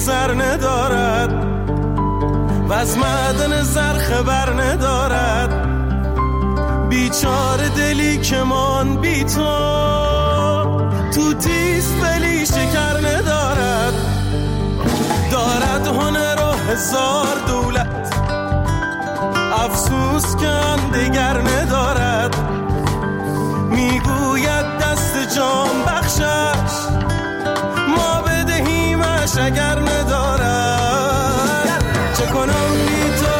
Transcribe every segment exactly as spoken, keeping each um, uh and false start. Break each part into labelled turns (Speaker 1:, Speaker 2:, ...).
Speaker 1: زر ندارد و از معدن زر خبر ندارد. بیچاره دلی که من بی تو تو تیز ولی شکر ندارد. دارد هنر و هزار دولت، افسوس که هم دیگر ندارد. میگوید دست جان بخشش، ما بدهیمش اگر ندارد. چه کنم بی تو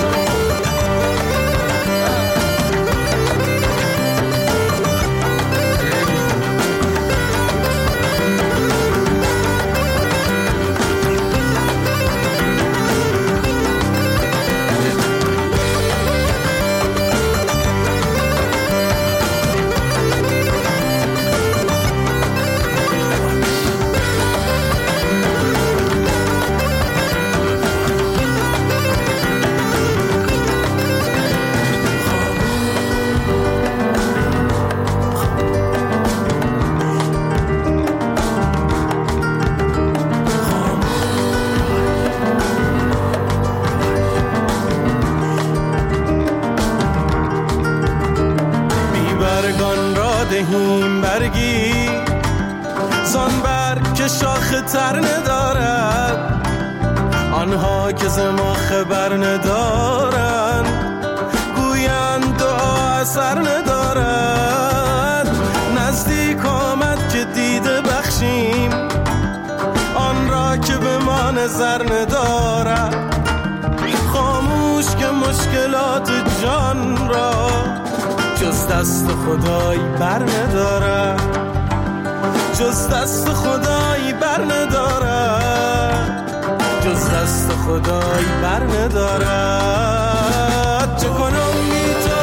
Speaker 1: دهیم برگی زان برگ که شاخ تر ندارد. آنها که ز ما خبر ندارند گویند دعا اثر ندارد. نزدیک آمد که دیده بخشیم آن را که به ما نظر ندارد. خاموش که مشکلات جان را جز دست خدای بر نداره، جز دست خدای بر نداره، جز دست خدای بر نداره. چه کنم بی تو،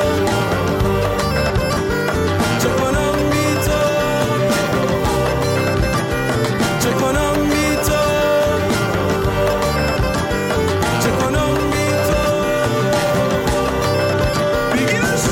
Speaker 1: چه کنم بی تو، چه کنم بی تو، چه کنم بی تو. بگیرش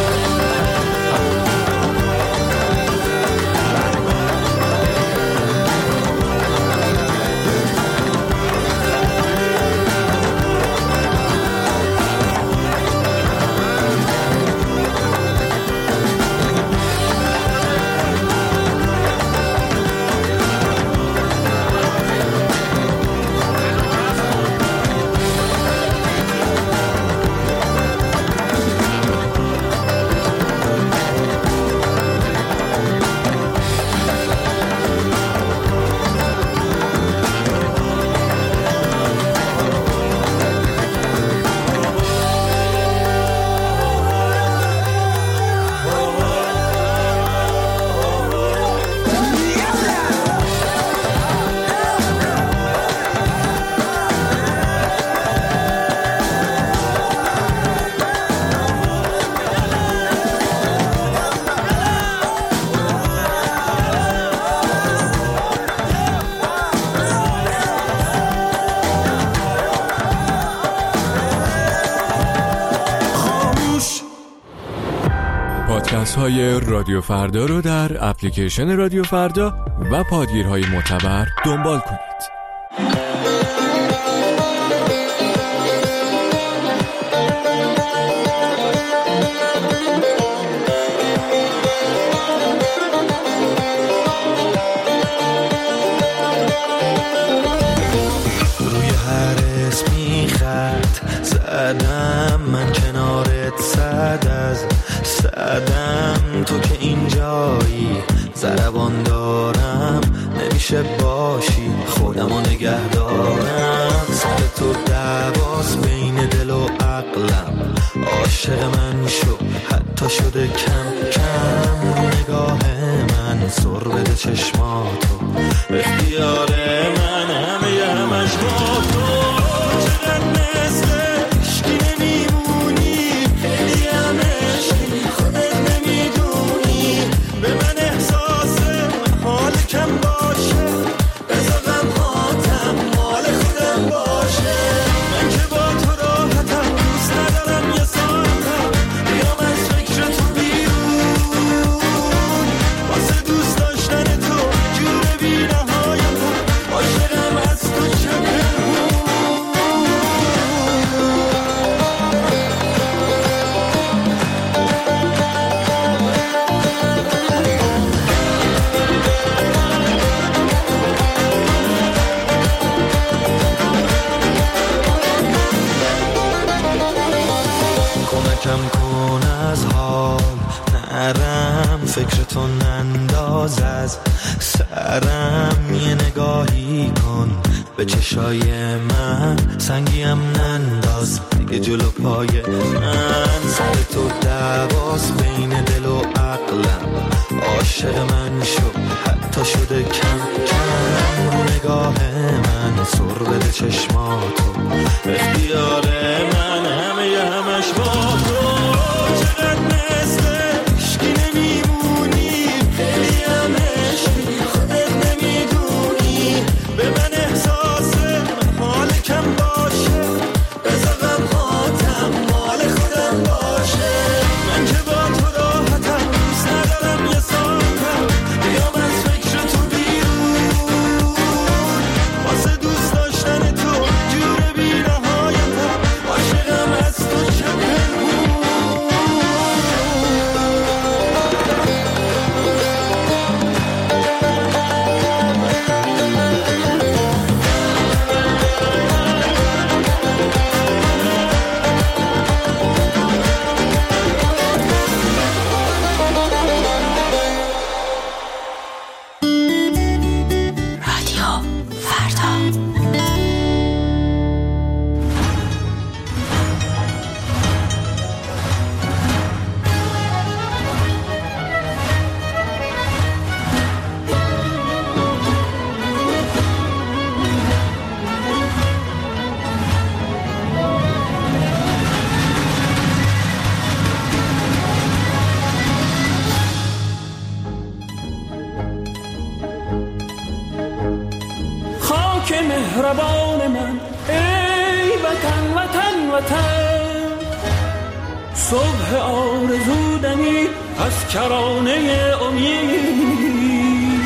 Speaker 2: پادکست های رادیو فردا رو در اپلیکیشن رادیو فردا و پادگیرهای معتبر دنبال کنید.
Speaker 1: روی هر اسمی خط زدم من کنارت صد از صدم. تو که اینجایی ضربان دارم نمیشه باشی خودمو نگه دارم. سر تو دعواست بین دل و عقلم، عاشق من شو حتی شده کم کم. نگاه من سر بده چشماتو، اختیار من همه همش با تو. چقدر مثل عشقی نمیمونی، خیلی هم عشقی خودت نمیدونی. به من احساس حال کم باشه، بذار غمهاتم مال خودم باشه. من که با تو راحتم، دوست ندارم یه ساعتم بیام از فکر تو بیرون. واسه دوست داشتن تو جوره کم کن از حال نرم، فکرتو ننداز از سرم، یه نگاهی کن به چشای من، سنگیم ننداز دیگه جلو پای من. سر تو دعواست بین دل و عقلم، عاشق من شد حتی شده کم کم. رو نگاه من سر بده چشماتو، اختیار من همه ی همش با تو. چقدر مثل عشقی نمیمونی، خیلی هم عشقی خودت نمیدونی. به من احساس حال کم باشه، بذارم خاطم مال خودم باشه. من که با تو راحتم، دوست ندارم یه ساعتم بیام از فکر تو بیرون. واسه دوست داشتن تو جور بی نهایتم، عاشقم از تو چه پنهون.
Speaker 3: مهربان من ای وطن وطن وطن، صبح آرزودنی از کرانه امید.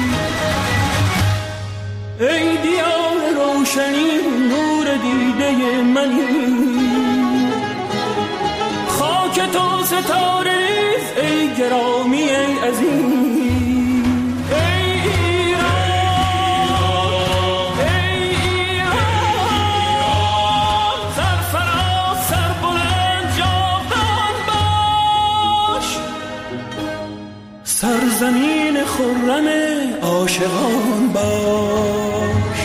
Speaker 3: ای دیار روشنی نور دیده منی، خاک تو ستاره ریز ای گرامی ای عزیز. سرزمین خرم عاشقان باش.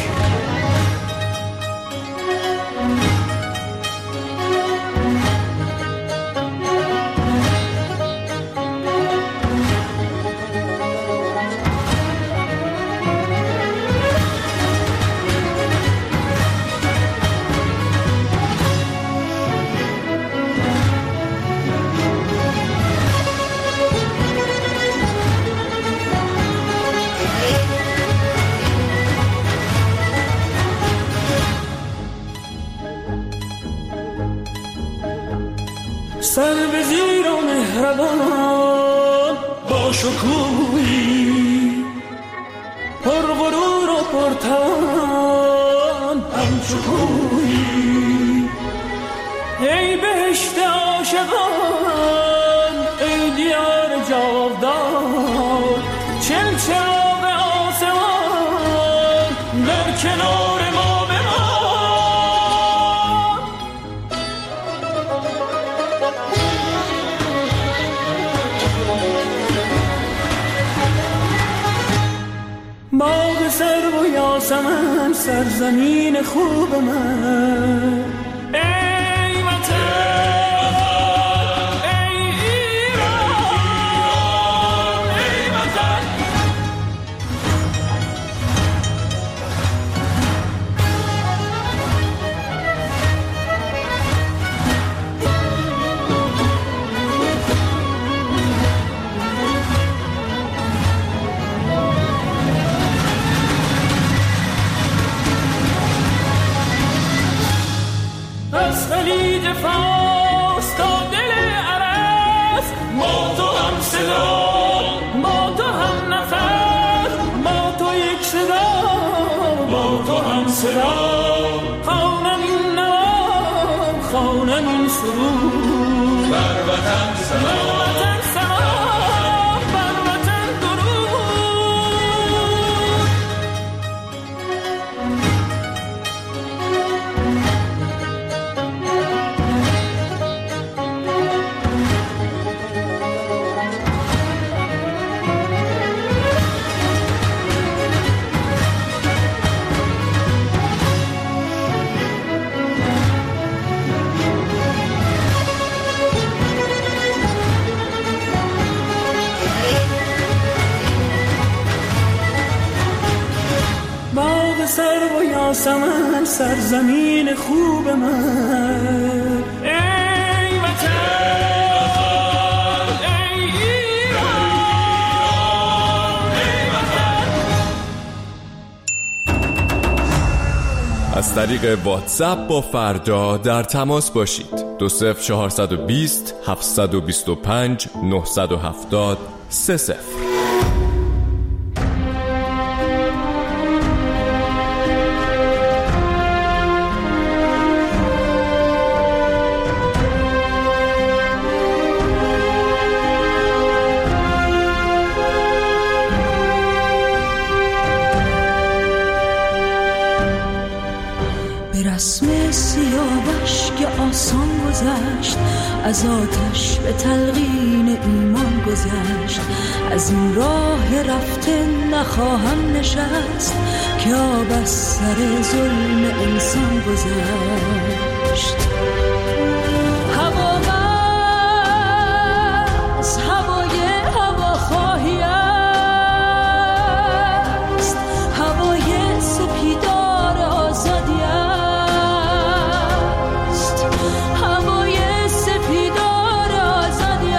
Speaker 3: سر به زیر و مهربان با شکوهی، پر غرور و پرتوان همچو کوهی. ای بهشت عاشقان ای دیار جاودان، چل چراغ آسمان در کنار ما بمان. باغ سرو و یاسمن سرزمین خوب من، ای وطن ای ایران ای وطن. از خلیج فارس تا دل عرب، ما تو هم صدا ما تو هم نفر، ما تو یک صدا ما تو هم صدا. خوانم این نام خوانم این سرود، بر وطن سلام وطن سلام بر وطن درود. سرزمین خوب من. ای وطن ای ایران ای وطن.
Speaker 2: از طریق واتساپ با فردا در تماس باشید. دو صفر چهارصد و بیست هفتصد و بیست و پنج نهصد و هفتاد سه صفر.
Speaker 4: رسم سیاوش که آسان گذشت، از آتش به تلقین ایمان گذشت. از این راه رفته نخواهم نشست، که آب از سر ظلم انسان گذشت. هوا از هوای هواخواهی است، هوای سپیدار آزادی است، هوای سپیدار آزادی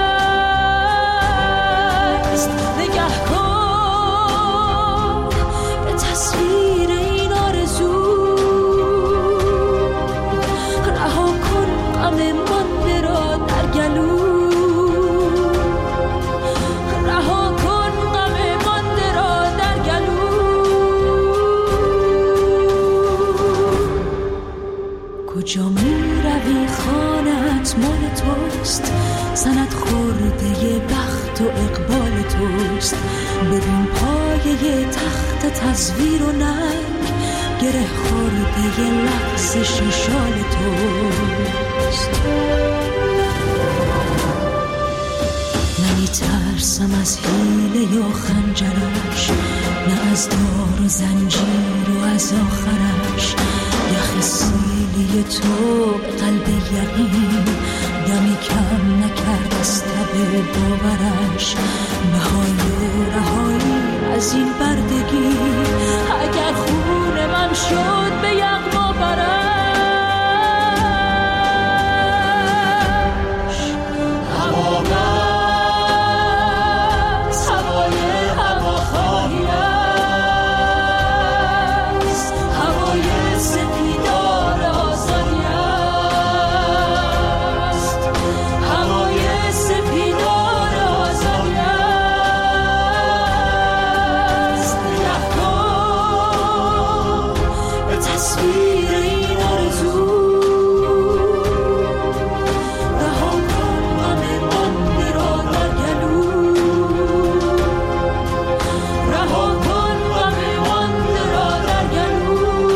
Speaker 4: است. نگه کن به تصویر این آرزو، رها کن غم مانده را در گلو، رها کن غم مانده را در گلو. کجا می روی خانت مال توست، سند خورده بخت و اقبال توست. ببین پایه تخت تزویر و ننگ، گره خورده لغزش شال توست. نمی ترسم از حیله یا خنجرش، نه از دار و زنجیر و از آخرش. یخ سیلی تو به قلب یقین، دمی کم نکرد از تب باورش. نهای رهایی از این بردگی، اگر خون من شد به یغما برش. هوا بس هوای هواخواهی است، هوای سپیدار آزادی است، هوای سپیدار آزادی است. نگه کن به تصویر این آرزو، رها کن غم مانده را در گلو، رها کن غم مانده را در گلو.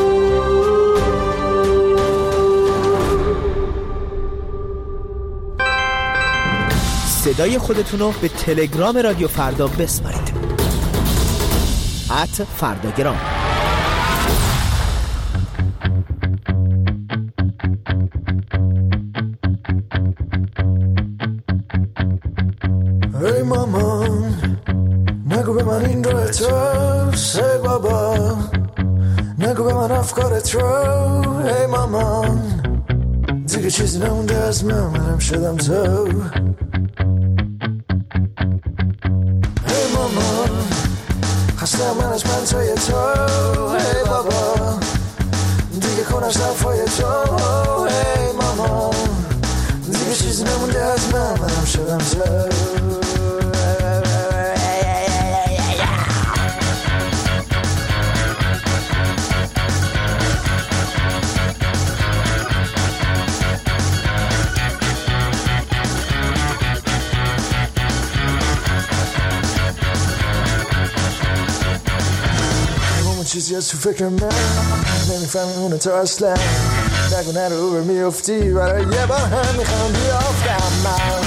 Speaker 5: صدای خودتون رو به تلگرام رادیو فردا بسپارید. ات فرداگرام.
Speaker 6: ای مامان نگو به من این راه توست، ای بابا نگو به من افکارت رو. ای مامان دیگه چیزی نمونده از من، منم شدم تو. ای مامان خستم من از منتای تو. ای بابا دیگه کن از دفای تو. ای مامان دیگه چیزی نمونده از من، منم شدم تو. چیزی از تو فکر من نمیفهمی اونو تو اصلا. نگو نرو به میفتی، برای یه بار هم میخوام بیافتم من،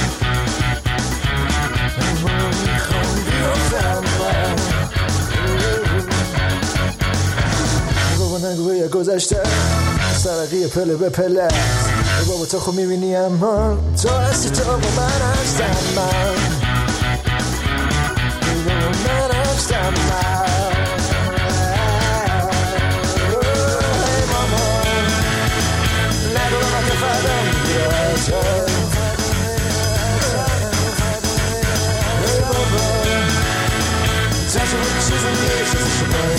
Speaker 6: میخوام بیافتم من. بابا نگو یه گذشته سرقی پله به پله. ای بابا تو خب میبینی اما تو هستی، تو با من هستم من، با من هستم من.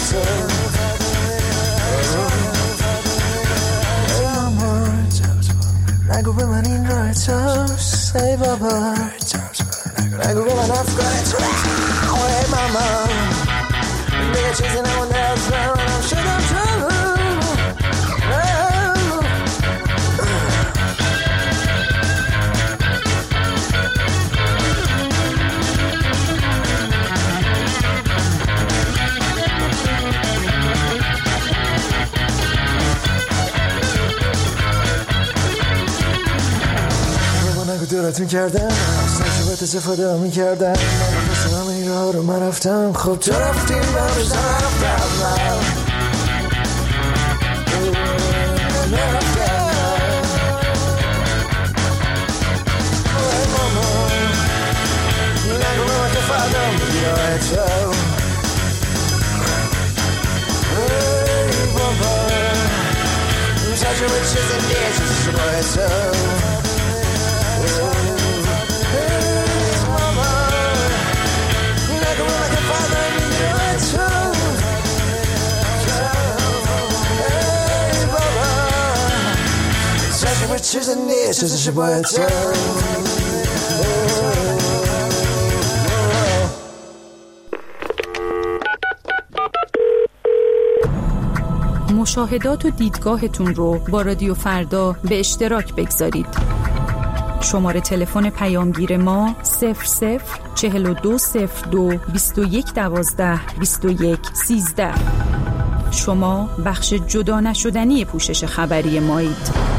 Speaker 6: نگو به من این راه توست ای بابا، نگو به من افکار تو ای ماما، دیگه چیزی نمونده از من شدم تو. دورتون کردم سنجوبت استفاده می کردم من پس همه این راه رو من رفتم، خب تو رفتیم من رفتم من نرفتم ای ماما نگو به من که فردم بیای تو ای بابا تجربه چیزی نیست شبای تو چیز نیست چیزش باید تو.
Speaker 7: مشاهدات و دیدگاهتون رو با رادیو فردا به اشتراک بگذارید. شماره تلفن پیامگیر ما صفر صفر چهل و دو صفر دو بیست و یک دوازده بیست و یک سیزده. شما بخش جدا نشدنی پوشش خبری مایید.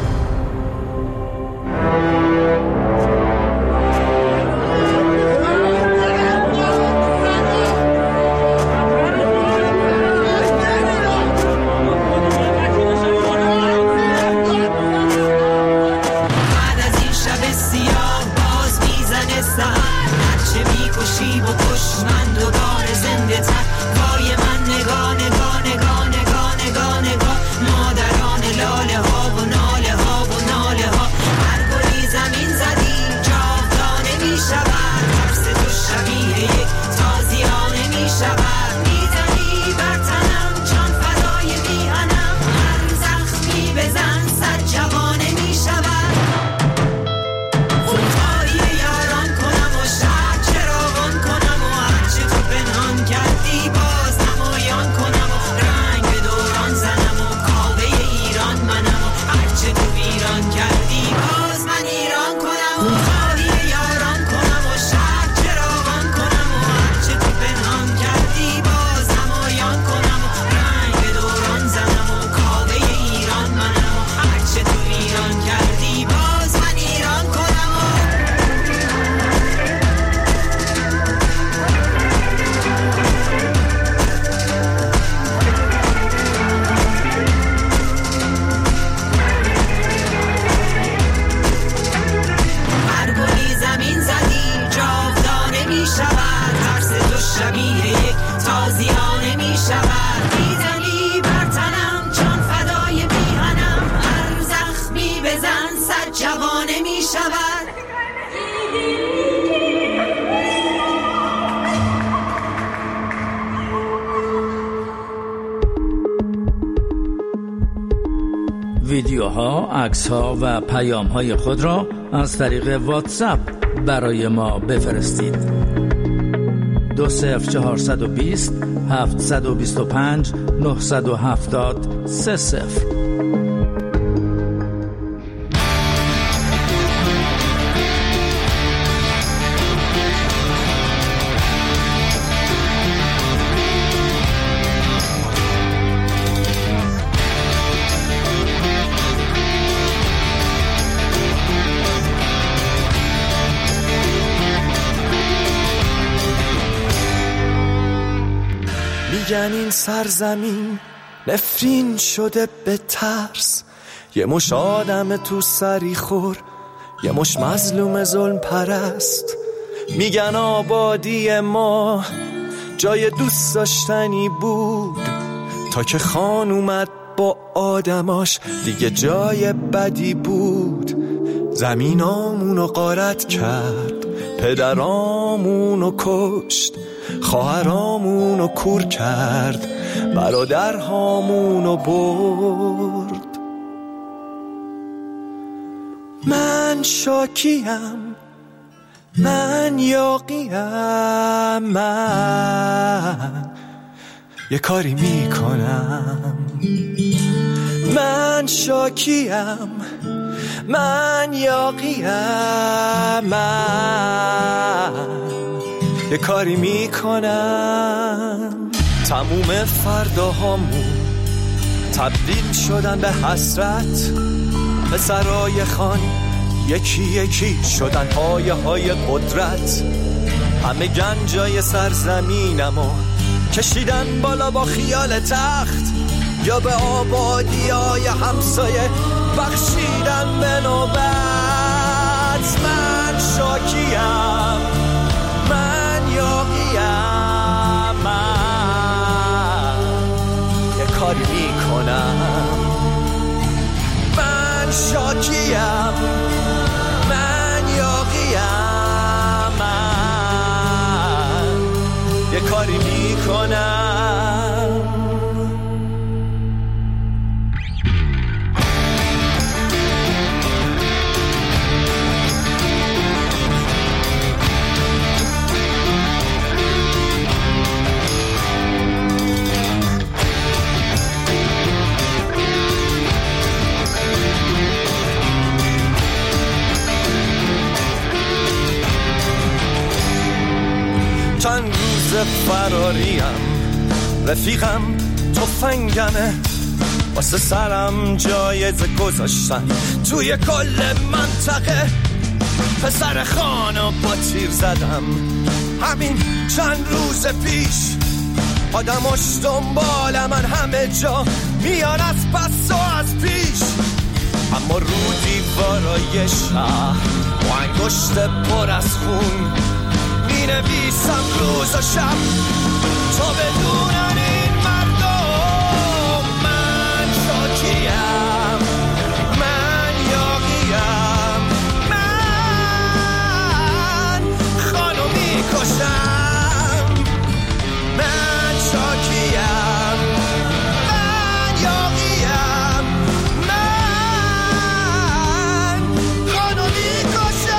Speaker 8: ویدیوها، عکس‌ها و پیام‌های خود را از طریق واتساپ برای ما بفرستید. دو صفر چهارصد و بیست هفتصد و بیست و پنج نهصد و هفتاد سه صفر.
Speaker 1: میگن این سرزمین نفرین شده به ترس، یه مش آدم تو سری خور، یه مش مظلوم ظلم پرست. میگن آبادی ما جای دوست داشتنی بود، تا که خان اومد با آدماش دیگه جای بدی بود. زمینامونو غارت کرد، پدرامونو کشت، خواهرامونو کور کرد، برادر هامونو برد. من شاکیم، من یاقیم، من یه کاری میکنم. من شاکیم، من یاقیم، من یه کاری میکنم. تموم فرداهامون تبدیل شدن به حسرت، پسرای خان یکی یکی شدن پایه های قدرت. همه گنجای سرزمینمو کشیدن بالا با خیال تخت، یا به آبادی های همسایه بخشیدن به نوبت. من شاکیم، من یاقیم، من یه کاری میکنم. من شاکیم، من یاقیم، من یه کاری میکنم. چند روز فراریم، رفیقم تفنگمه، واسه سرم جایزه گذاشتن توی کل منطقه. پسر خانو با تیر زدم همین چند روز پیش، آدماش دنبال من همه جا میان از پس و از پیش. اما رو دیوارای شهر با انگشت پر از خون می نویسم روز و شب تا بدونن این مردم. من شاکیم، من یاقیم، من خانو میکشم. من شاکیم، من یاقیم، من خانو میکشم.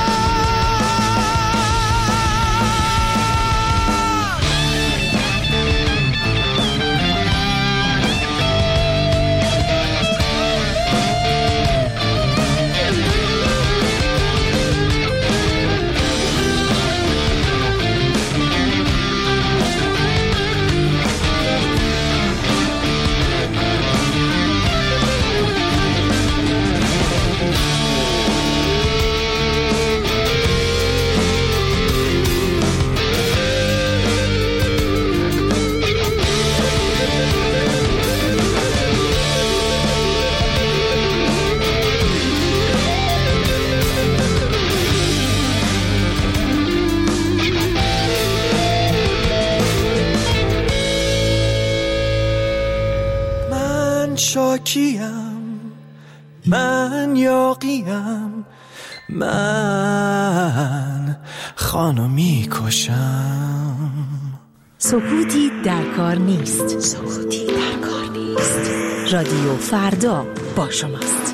Speaker 1: شاکیم، من یاقیم، من خانو میکشم.
Speaker 7: سکوتی در کار نیست. سکوتی در کار نیست. رادیو فردا با شماست.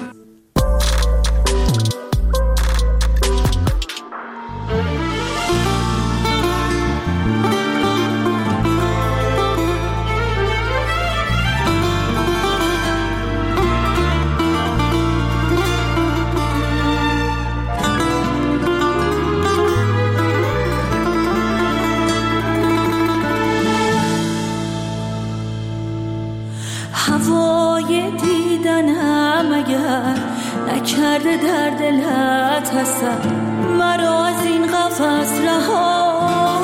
Speaker 4: هوای دیدنم اگر نکرده در دلت هستم، مرا از این قفس رها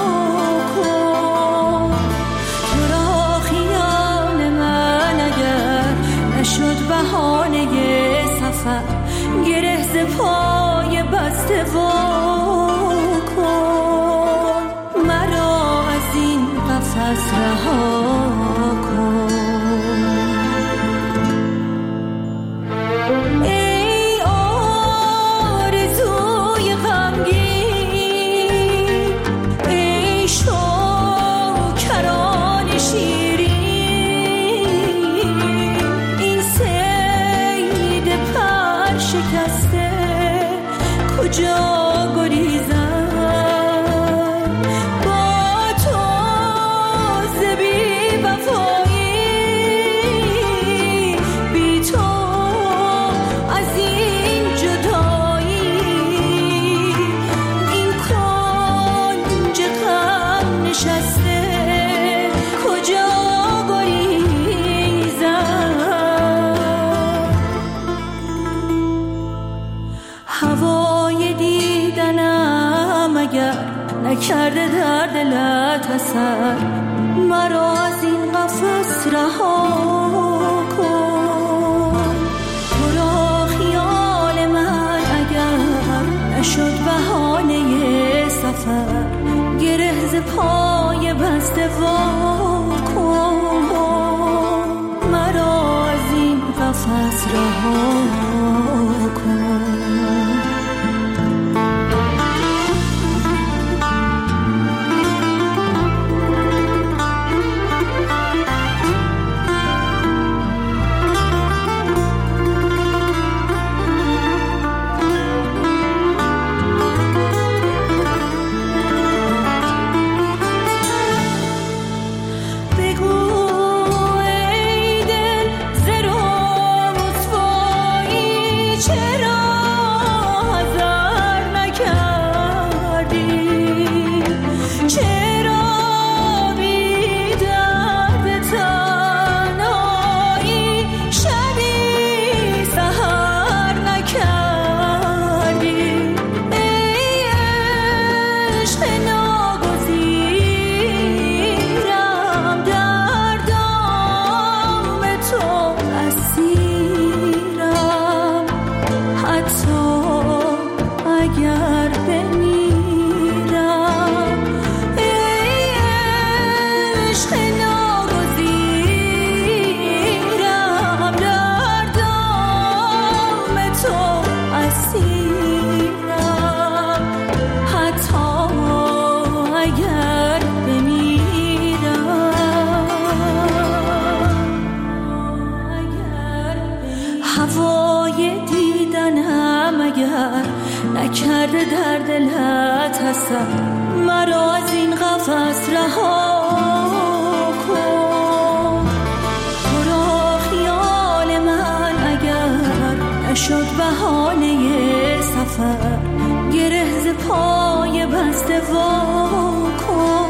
Speaker 4: کن. تو را خیال من اگر نشد بهانه سفر، گره ز پای بسته وا کن. مرا از این قفس رها کن. شیرین نشسته کجا گریزم با تو ز بی وفایی بی تو از این جدایی این کنج غم نشسته کجا هوای دیدنم اگر نکرده در دلت اثر مرا از این قفس رها کن تو را خیال من اگر نشد بهانه سفر گره ز پای بسته وا کن مرا از این قفس رها کن نکرده در دلت اثر مرا از این قفس رها کن تو را خیال من اگر نشد بهانه سفر گره ز پای بسته وا کن